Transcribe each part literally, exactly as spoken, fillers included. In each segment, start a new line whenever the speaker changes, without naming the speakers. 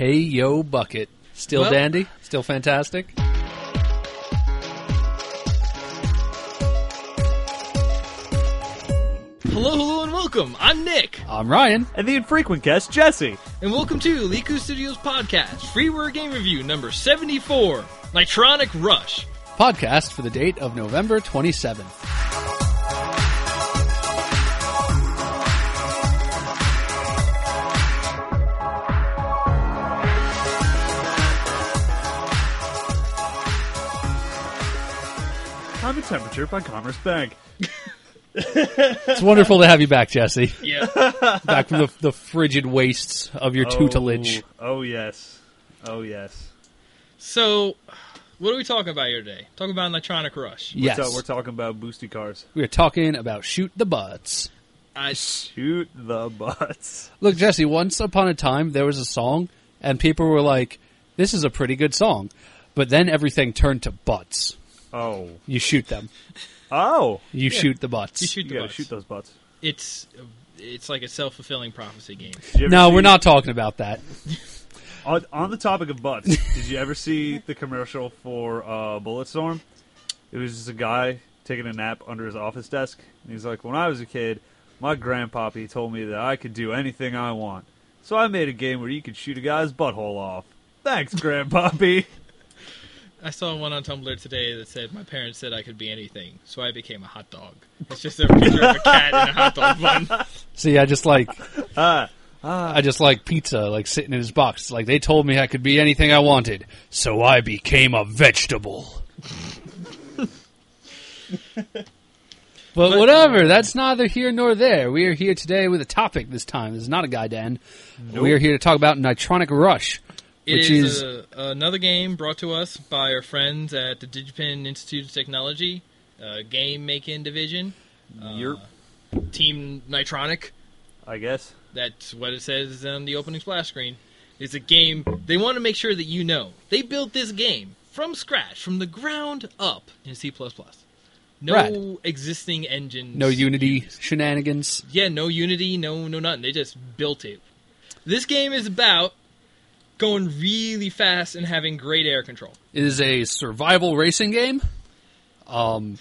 Hey Yo Bucket. Still
Well,
dandy? Still fantastic?
Hello, hello, and welcome. I'm Nick,
I'm Ryan.
And the infrequent guest, Jesse.
and welcome to Liku Studios Podcast, Freeware Game Review number seventy-four, Nitronic Rush.
Podcast for the date of November twenty-seventh.
Time and temperature by Commerce Bank.
It's wonderful to have you back, Jesse.
Yeah.
Back from the, the frigid wastes of your tutelage.
Oh, oh, yes. Oh, yes.
So, what are we talking about here today? Talking about Nitronic Rush.
Yes.
We're, ta- we're talking about boosty cars.
We are talking about Shoot the Butts.
I,
Shoot the butts.
Look, Jesse, once upon a time, there was a song, and people were like, this is a pretty good song. But then everything turned to butts.
Oh.
You shoot them.
Oh.
You shoot the butts.
you shoot
You
the
gotta
butts.
shoot those butts.
It's it's like a self-fulfilling prophecy game.
Did you ever
No,
see-
we're not talking about that.
On, on the topic of butts, did you ever see the commercial for uh, Bulletstorm? It was just a guy taking a nap under his office desk. And he's like, when I was a kid, my grandpappy told me that I could do anything I want. So I made a game where you could shoot a guy's butthole off. Thanks, grandpappy.
I saw one on Tumblr today that said, my parents said I could be anything, so I became a hot dog. It's just a picture of a cat in a hot dog bun.
See, I just like...
Ah.
I just like pizza, like sitting in his box. Like, they told me I could be anything I wanted, so I became a vegetable. But whatever, that's neither here nor there. We are here today with a topic this time. This is not a guy, Dan. We are here to talk about Nitronic Rush,
It
which
is,
is...
a, another game brought to us by our friends at the DigiPen Institute of Technology, uh, game making division, uh,
Yerp.
Team Nitronic.
I guess.
That's what it says on the opening splash screen. It's a game. They want to make sure that you know they built this game from scratch, from the ground up in C plus plus. No
Rad.
existing engines.
no Unity shenanigans.
Yeah, no Unity, no no nothing. They just built it. This game is about going really fast and having great air control.
It is a survival racing game. Um,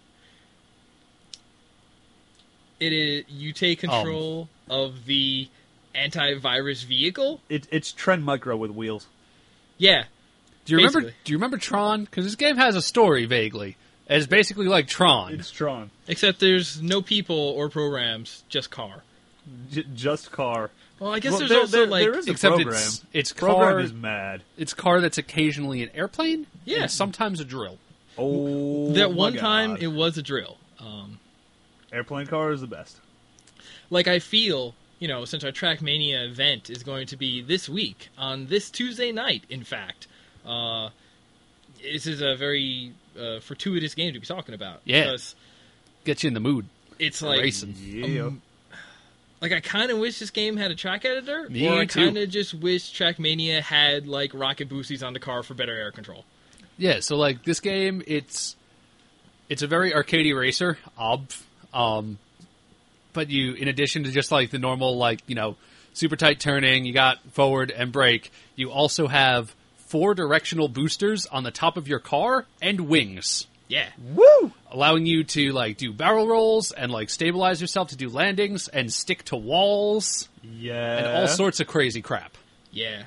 It is you take control of the antivirus vehicle.
It, it's Trend Micro with wheels.
Yeah,
do you remember?
Basically.
Do you remember Tron? Because this game has a story vaguely. It's basically like Tron.
It's Tron.
except there's no people or programs, just car.
J- just car.
Well, I guess
Well,
there's
there-
also
there-
like
there is a
Except
program.
it's it's
Program
car.
is mad.
It's car that's occasionally an airplane.
Yeah.
and sometimes a drill.
Oh,
that
my
one time
God.
it was a drill. Um,
Airplane car is the best.
like I feel, you know, since our Trackmania event is going to be this week on this Tuesday night, in fact, uh, this is a very uh, fortuitous game to be talking about.
Yeah.
because
Gets you in the mood.
it's like
Racing.
Yeah.
Um, like I kind of wish this game had a track editor,
Me
or I
too.
kind of just wish Trackmania had like rocket boosties on the car for better air control.
Yeah, so like this game, it's it's a very arcadey racer, ob, um, but you, in addition to just like the normal like you know super tight turning, you got forward and brake. You also have four directional boosters on the top of your car and wings,
Yeah,
Woo!
allowing you to like do barrel rolls and like stabilize yourself to do landings and stick to walls
Yeah.
and all sorts of crazy crap.
yeah,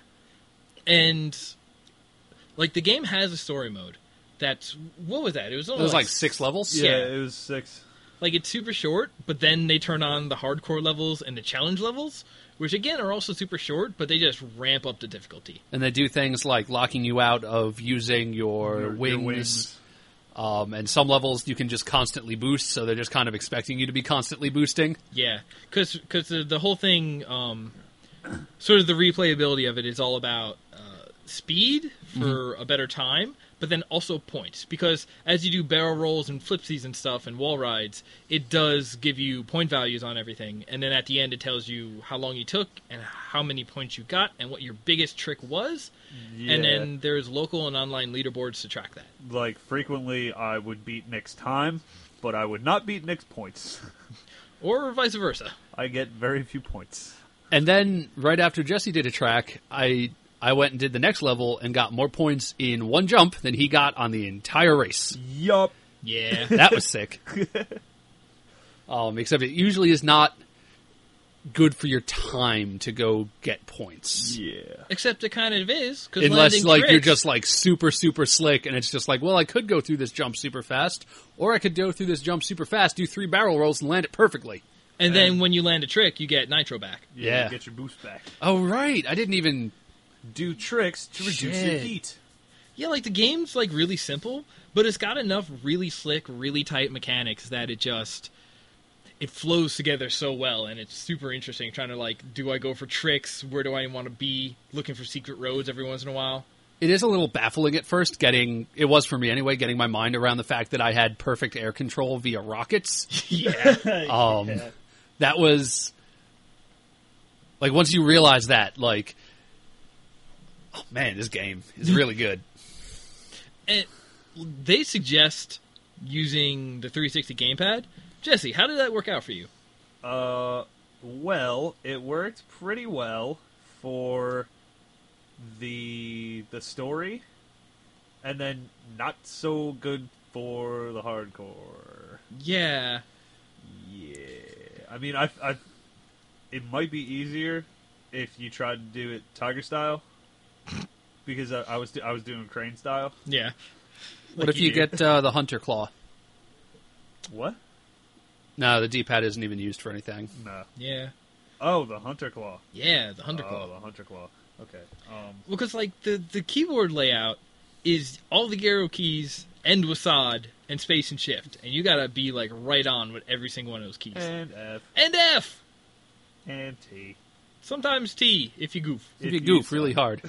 and like the game has a story mode. That's what was that? It was only
It was like six levels.
Yeah,
Yeah.
it was six.
Like it's super short, but then they turn on the hardcore levels and the challenge levels, which again are also super short, but they just ramp up the difficulty.
And they do things like locking you out of using your,
Your- your
wings.
wings.
Um, and some levels you can just constantly boost, so they're just kind of expecting you to be constantly boosting.
Yeah, because the, the whole thing, um, sort of the replayability of it is all about uh, speed for a better time, but then also points. Because as you do barrel rolls and flipsies and stuff and wall rides, it does give you point values on everything. And then at the end it tells you how long you took and how many points you got and what your biggest trick was.
Yeah.
And then there's local and online leaderboards to track that.
like frequently, I would beat Nick's time, but I would not beat Nick's points.
Or vice versa.
I get very few points.
And then right after Jesse did a track, I I went and did the next level and got more points in one jump than he got on the entire race.
Yup.
Yeah.
That was sick. Um, except it usually is not good for your time to go get points.
Yeah.
Except it kind of is. 'Cause
Unless
landing
like
tricks,
you're just like super, super slick and it's just like, well, I could go through this jump super fast, or I could go through this jump super fast, do three barrel rolls and land it perfectly.
And then when you land a trick, you get nitro back.
Yeah.
Yeah.
You get your boost back.
Oh, right. I didn't even...
Do tricks to reduce your
Shit.
heat.
Yeah, like the game's like really simple, but it's got enough really slick, really tight mechanics that it just it flows together so well, and it's super interesting. Trying to like, do I go for tricks? Where do I want to be? Looking for secret roads every once in a while.
It is a little baffling at first, getting... It was for me anyway, getting my mind around the fact that I had perfect air control via rockets.
Yeah,
Um,
Yeah.
That was... Like, once you realize that, like... Oh, man, this game is really good.
and they suggest using the three sixty gamepad. Jesse, how did that work out for you?
Uh, well, it worked pretty well for the the story, and then not so good for the hardcore.
Yeah,
Yeah, I mean, I, I, it might be easier if you tried to do it Tiger style, because I, I was I was doing Crane style.
yeah.
What
Like
if you
you do.
get uh, the Hunter Claw?
What?
No, the D-pad isn't even used for anything.
No.
Yeah,
Oh, the Hunter Claw.
yeah, the Hunter Claw.
Oh, the Hunter Claw. Okay. Um.
Well, because like the the keyboard layout is all the arrow keys end with S O D and space and shift, and you gotta be like right on with every single one of those keys.
And F
And F,
and T.
sometimes T if you goof,
If you goof
suck.
really hard.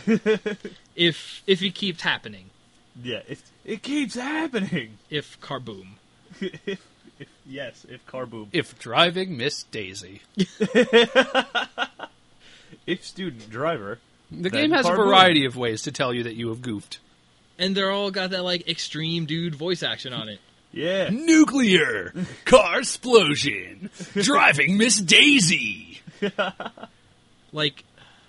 if if it keeps happening,
Yeah, it it keeps happening.
if carboom.
if, if yes, if carboom.
If driving Miss Daisy.
If student driver.
The
Then
game has a
carboom.
variety of ways to tell you that you have goofed.
And they're all got that like extreme dude voice action on it.
Yeah.
Nuclear! Car explosion! Driving Miss Daisy!
Like,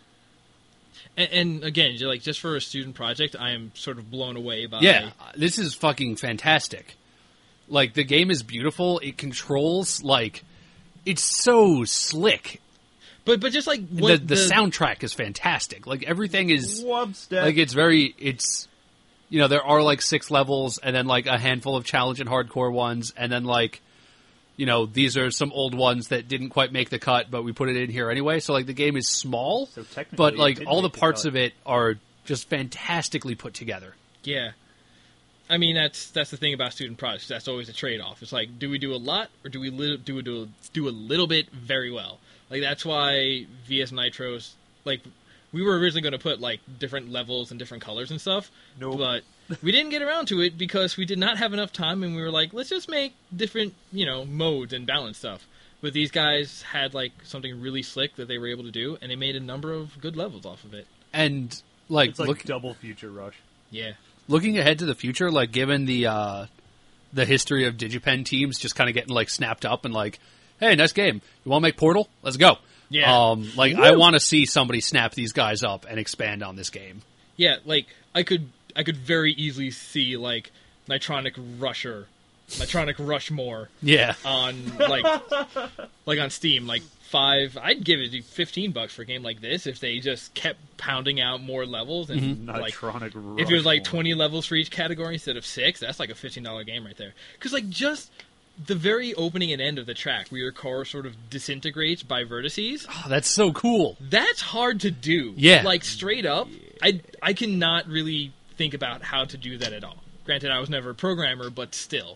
and, and again, like just for a student project, I am sort of blown away by.
Yeah, this is fucking fantastic. Like, the game is beautiful. It controls, like, it's so slick.
But but just like
The,
what
the soundtrack is fantastic. Like, everything is,
One step.
like, it's very, it's, you know, there are, like, six levels, and then, like, a handful of challenge and hardcore ones, and then, like, you know, these are some old ones that didn't quite make the cut, but we put it in here anyway. So, like, the game is small,
So technically
but,
it
like,
did
all the
make the
parts
cut.
of it are just fantastically put together.
Yeah. I mean, that's that's the thing about student projects. That's always a trade-off. It's like, do we do a lot, or do we li- do, do, do a little bit very well? Like, that's why V S Nitros, like, we were originally going to put, like, different levels and different colors and stuff.
Nope.
But we didn't get around to it because we did not have enough time, and we were like, let's just make different, you know, modes and balance stuff. But these guys had, like, something really slick that they were able to do, and they made a number of good levels off of it.
And, like,
It's like
look,
double Future Rush.
Yeah.
looking ahead to the future, like, given the uh, the history of DigiPen teams just kind of getting, like, snapped up and, like, hey, nice game. You want to make Portal? Let's go.
Yeah.
Um, like, I want to see somebody snap these guys up and expand on this game.
Yeah, like I could I could very easily see like Nitronic Rusher, Nitronic Rushmore
Yeah.
on like like on Steam, like five. I'd give it fifteen bucks for a game like this if they just kept pounding out more levels and like
Nitronic Rush.
if it was like twenty levels for each category instead of six. That's like a fifteen dollar game right there. Because like just the very opening and end of the track where your car sort of disintegrates by vertices.
Oh, that's so cool.
That's hard to do.
Yeah.
Like, straight up, I, I cannot really think about how to do that at all. Granted, I was never a programmer, but still.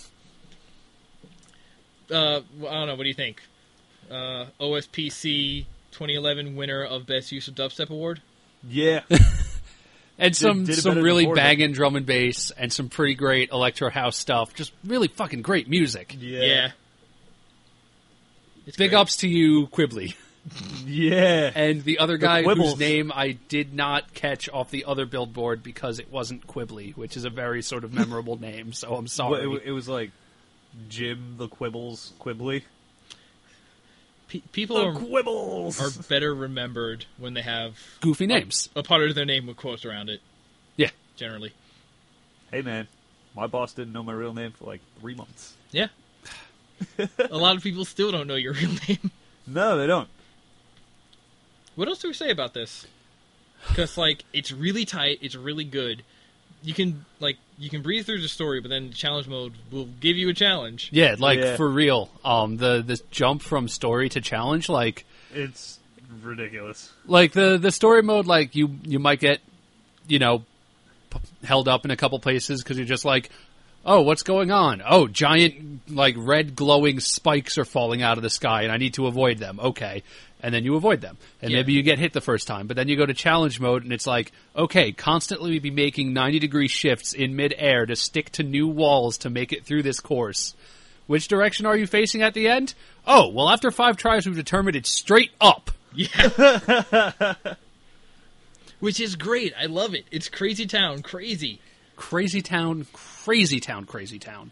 uh, well, I don't know, what do you think? Uh, O S P C twenty eleven winner of Best Use of Dubstep Award?
Yeah.
And some,
did it
some
better
really
than Forza.
banging drum and bass and some pretty great electro house stuff. Just really fucking great music.
Yeah.
It's
Big
great.
ups to you, Quibbly.
Yeah.
And the other guy whose
Quibbles.
name I did not catch off the other billboard because it wasn't Quibbly, which is a very sort of memorable name, so I'm
Well,
sorry.
it, wa- it was like Jim the Quibbles Quibbly.
Pe- people
The
are,
Quibbles.
are better remembered when they have
Goofy names.
a part of their name with quotes around it.
Yeah.
Generally.
Hey man, my boss didn't know my real name for like three months.
Yeah. A lot of people still don't know your real name.
No, they don't.
What else do we say about this? Because, like, it's really tight, it's really good. You can, like, you can breeze through the story, but then challenge mode will give you a challenge.
Yeah, like
Yeah.
for real. Um, the the jump from story to challenge, like,
It's ridiculous.
like the the story mode, like you you might get, you know, p- held up in a couple places because you're just like, oh, what's going on? Oh, giant like red glowing spikes are falling out of the sky, and I need to avoid them. Okay. And then you avoid them. And
Yeah.
maybe you get hit the first time. But then you go to challenge mode, and it's like, okay, constantly be making ninety degree shifts in midair to stick to new walls to make it through this course. Which direction are you facing at the end? Oh, well, after five tries, we've determined it's straight up.
Yeah. Which is great. I love it. It's Crazy Town. Crazy.
Crazy town, crazy town, crazy town.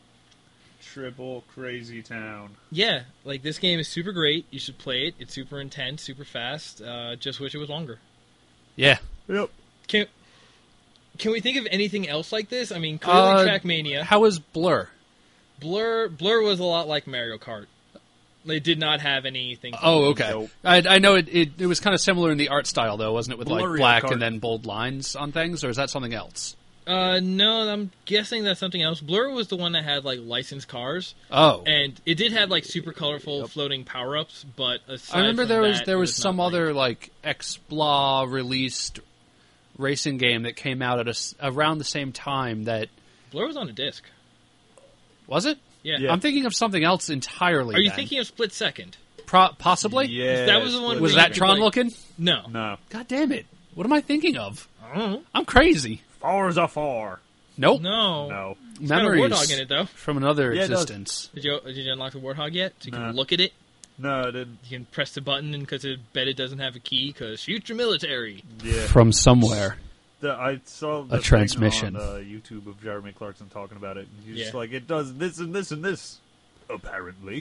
Triple crazy town.
Yeah. Like, this game is super great. You should play it. It's super intense, super fast. Uh, just wish it was longer.
Yeah.
Yep.
Can Can we think of anything else like this? I mean, clearly
Uh,
Trackmania.
How is Blur?
Blur Blur was a lot like Mario Kart. They did not have anything.
Oh, okay.
Nope.
I, I know it, it. It was kind of similar in the art style, though, wasn't it? With like
Blurry
black
Kart.
and then bold lines on things, or is that something else?
Uh, no, I'm guessing that's something else. Blur was the one that had like licensed cars,
Oh,
and it did have like super colorful floating power ups. But aside
I remember
from
there was
that,
there
it
was some
not
other
great.
like X-Blah released racing game that came out at a s around the same time. That
Blur was on a disc.
was it?
Yeah.
Yeah.
I'm thinking of something else entirely.
Are you
then.
thinking of Split Second?
Pro- possibly?
Yeah.
That was the one
Was
where
that
you could,
Tron
like-
looking?
No.
No.
God damn it! What am I thinking of?
I don't know.
I'm crazy.
Forza four.
Nope.
No.
No.
It's got a
Memories
warthog in it though.
from another
Yeah, it does.
existence.
Did you did you unlock the warthog yet? So you can
Nah.
look at it.
No, I didn't.
You can press the button, and because I bet it doesn't have a key, because future military.
Yeah.
From somewhere.
The, I saw the
A
thing
transmission.
on uh, YouTube of Jeremy Clarkson talking about it. And he's just
Yeah.
like, it does this and this and this. Apparently.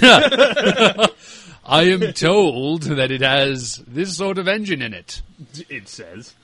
I am told that it has this sort of engine in it.
It says.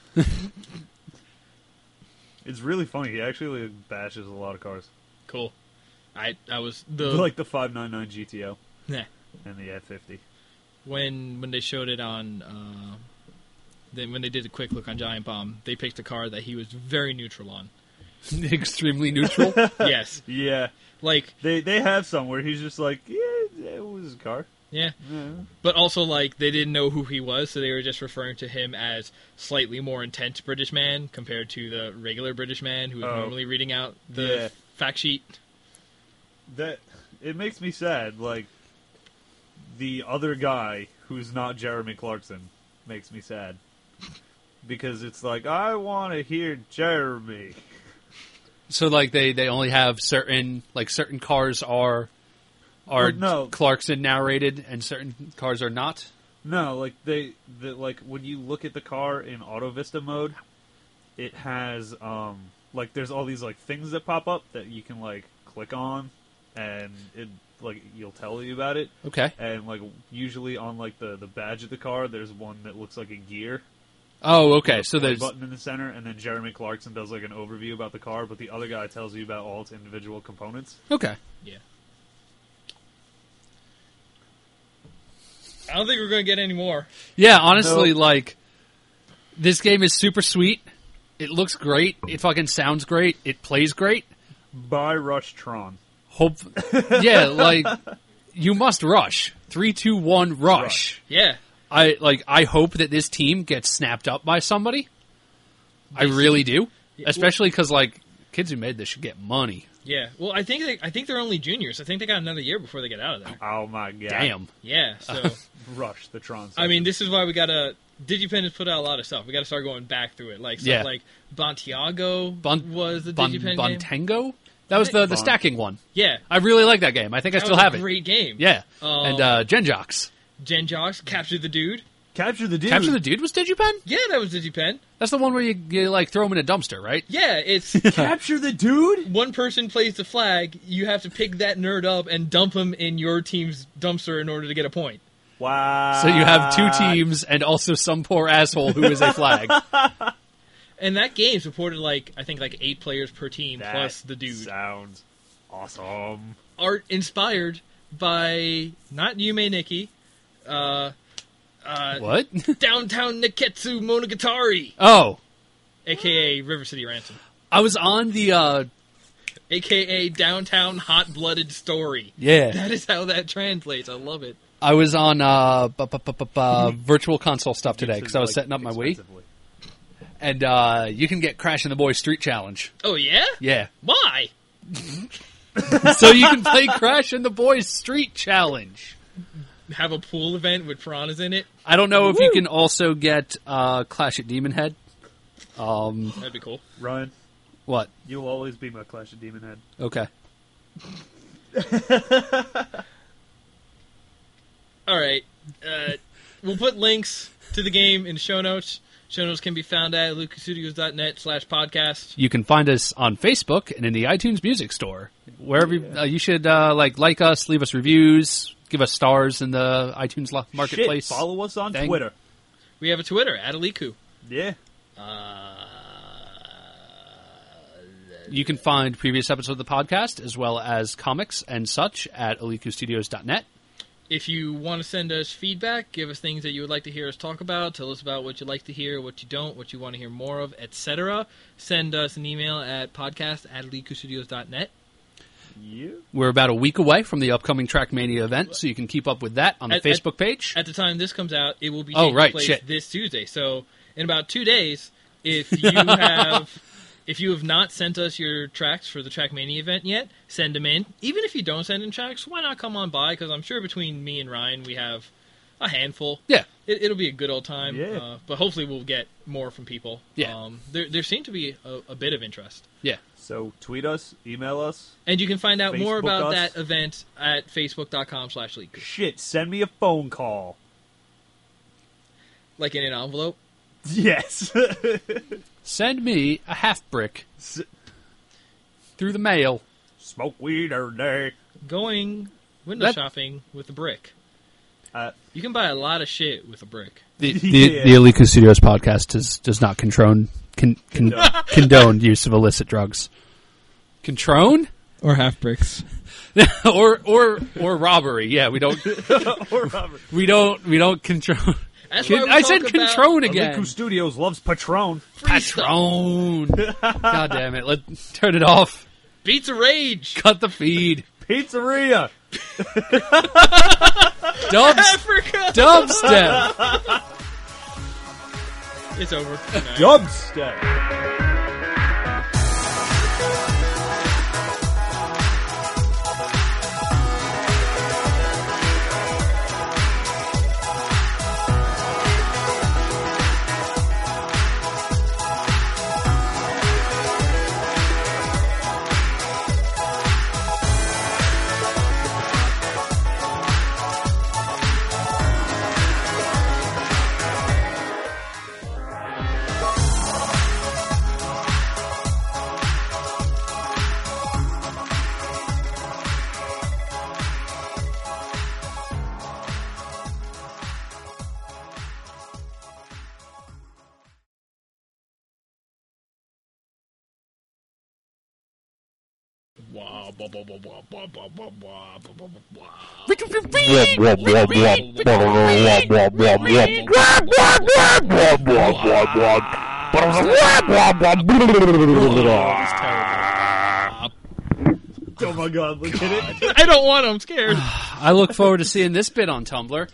It's really funny. He actually like, bashes a lot of cars.
Cool. I I was the
Like the five ninety-nine G T O
nah.
and the F fifty.
when when they showed it on uh, then when they did a quick look on Giant Bomb, they picked a car that he was very neutral on.
Extremely neutral.
Yes,
Yeah.
like
They they have some where he's just like, yeah, it was a car.
yeah,
Yeah.
but also like they didn't know who he was, so they were just referring to him as slightly more intense British man compared to the regular British man who was
Oh.
normally reading out the
Yeah.
fact sheet.
That it makes me sad. Like the other guy who's not Jeremy Clarkson makes me sad because it's like I want to hear Jeremy.
So like they, they only have certain like certain cars are are
Well, no.
Clarkson narrated and certain cars are not.
No, like they, the, like when you look at the car in Auto Vista mode, it has um like there's all these like things that pop up that you can like click on, and it like you'll tell you about it.
Okay.
And like usually on like the the badge of the car, there's one that looks like a gear.
Oh, okay.
a
So
play
there's
button in the center, and then Jeremy Clarkson does like an overview about the car, but the other guy tells you about all its individual components.
okay.
Yeah. I don't think we're going to get any more.
Yeah, honestly,
No.
like this game is super sweet. It looks great. It fucking sounds great. It plays great.
By Rush Tron.
Hope, yeah, like you must rush. Three, two, one, rush.
Rush.
Yeah.
I like. I hope that this team gets snapped up by somebody. I really do,
Yeah,
especially because like kids who made this should get money.
Yeah. Well, I think they, I think they're only juniors. I think they got another year before they get out of there.
Oh my god!
Damn.
Yeah. So
Rush the Tron.
I mean, this is why we gotta. Digipen has put out a lot of stuff. We gotta start going back through it. Like stuff
Yeah.
like Bontiago
Bon-
was the
Bon,
Digipen game.
Bontango. That was the the
Bon-
stacking one.
Yeah.
I really like that game. I think I
That
still
was
have
a
it.
great game.
Yeah.
Um,
and uh, Genjox.
Gen Jox captured the dude.
Capture the Dude.
Capture the Dude was Digipen?
Yeah, that was DigiPen.
That's the one where you, you like throw him in a dumpster, right?
Yeah, it's
Capture the Dude?
one person plays the flag. You have to pick that nerd up and dump him in your team's dumpster in order to get a point.
Wow.
So you have two teams and also some poor asshole who is a flag.
And that game supported, like, I think, like eight players per team,
That
plus the dude.
sounds awesome.
Art inspired by, not Yume Nikki, uh, uh,
What?
Downtown Neketsu Monogatari,
Oh,
a k a. River City Ransom,
I was on the, uh,
a k a. Downtown Hot Blooded Story.
yeah.
That is how that translates. I love it.
I was on, uh, bu- bu- bu- bu- bu- virtual console stuff today because I was
Like,
setting up my Wii.
expensively.
And, uh, you can get Crash and the Boys Street Challenge.
Oh, yeah?
Yeah.
Why?
So you can play Crash and the Boys Street Challenge.
Have a pool event with piranhas in it?
I don't know if you can also get, uh, Clash at Demon Head. Um,
That'd be cool.
Ryan,
what?
you'll always be my Clash of Demon Head.
Okay.
All right. Uh, we'll put links to the game in the show notes. Show notes can be found at lucasstudios.net slash podcast.
You can find us on Facebook and in the iTunes Music Store. Wherever you, uh, you should uh, like like us, leave us reviews, give us stars in the iTunes lo- marketplace.
Shit, follow us on
Dang.
Twitter.
We have a Twitter, at Aliku.
Yeah.
Uh,
You can find previous episodes of the podcast as well as comics and such at aliku studios dot net.
if you want to send us feedback, give us things that you would like to hear us talk about, tell us about what you like to hear, what you don't, what you want to hear more of, et cetera, send us an email at podcast at aliku studios dot net.
Yeah.
We're about a week away from the upcoming Trackmania event, so you can keep up with that on the
At-
Facebook page.
At the time this comes out, it will be
Oh,
taking
right,
place
shit.
this Tuesday. So in about two days, if you have if you have not sent us your tracks for the Trackmania event yet, send them in. Even if you don't send in tracks, why not come on by? Because I'm sure between me and Ryan, we have a handful.
Yeah.
It, it'll be a good old time.
Yeah.
Uh, but hopefully we'll get more from people.
Yeah.
Um, there, there seemed to be a, a bit of interest.
Yeah.
So tweet us, email us.
And you can find out more
Facebook
about
us.
that event at facebook.com slash leak.
Shit, send me a phone call.
Like in an envelope.
Yes.
Send me a half brick
S-
through the mail.
Smoke weed every day.
Going window
That-
shopping with a brick.
Uh,
You can buy a lot of shit with a brick.
The, the,
Yeah.
the Aliku Studios podcast does, does not condone, con, con, condone use of illicit drugs. Controne?
Or half bricks.
or or or robbery. Yeah, we don't
or Robert.
we don't we don't control.
That's why we
I
talk
said
about
controne again.
Aliku Studios loves Patron.
free stuff.
Patron. God damn it! Let turn it off.
Beats a rage.
Cut the feed.
Pizzeria.
Dubs,
Africa.
dubstep.
It's over. Good night.
Dubstep.
Wah, blah, blah, blah, blah, blah, blah, blah, blah, blah, blah, blah.
Oh my god, look at it.
I don't want to. I'm scared.
I look forward to seeing this bit on Tumblr.